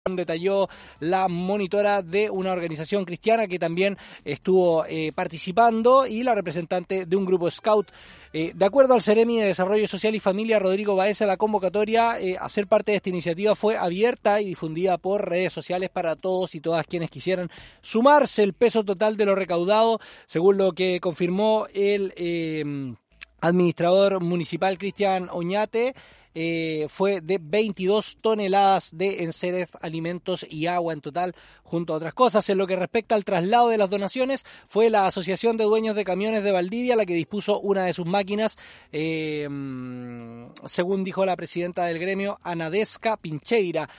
detalló la monitora de una organización cristiana que también estuvo participando y la representante de un grupo scout. De acuerdo al Seremi de Desarrollo Social y Familia, Rodrigo Baeza, la convocatoria a ser parte de esta iniciativa fue abierta y difundida por redes sociales para todos y todas quienes quisieran sumarse. El peso total de lo recaudado, según lo que confirmó el administrador municipal Cristian Oñate, fue de 22 toneladas de enseres, alimentos y agua en total, junto a otras cosas. En lo que respecta al traslado de las donaciones, fue la Asociación de Dueños de Camiones de Valdivia la que dispuso una de sus máquinas, según dijo la presidenta del gremio, Anadesca Pincheira.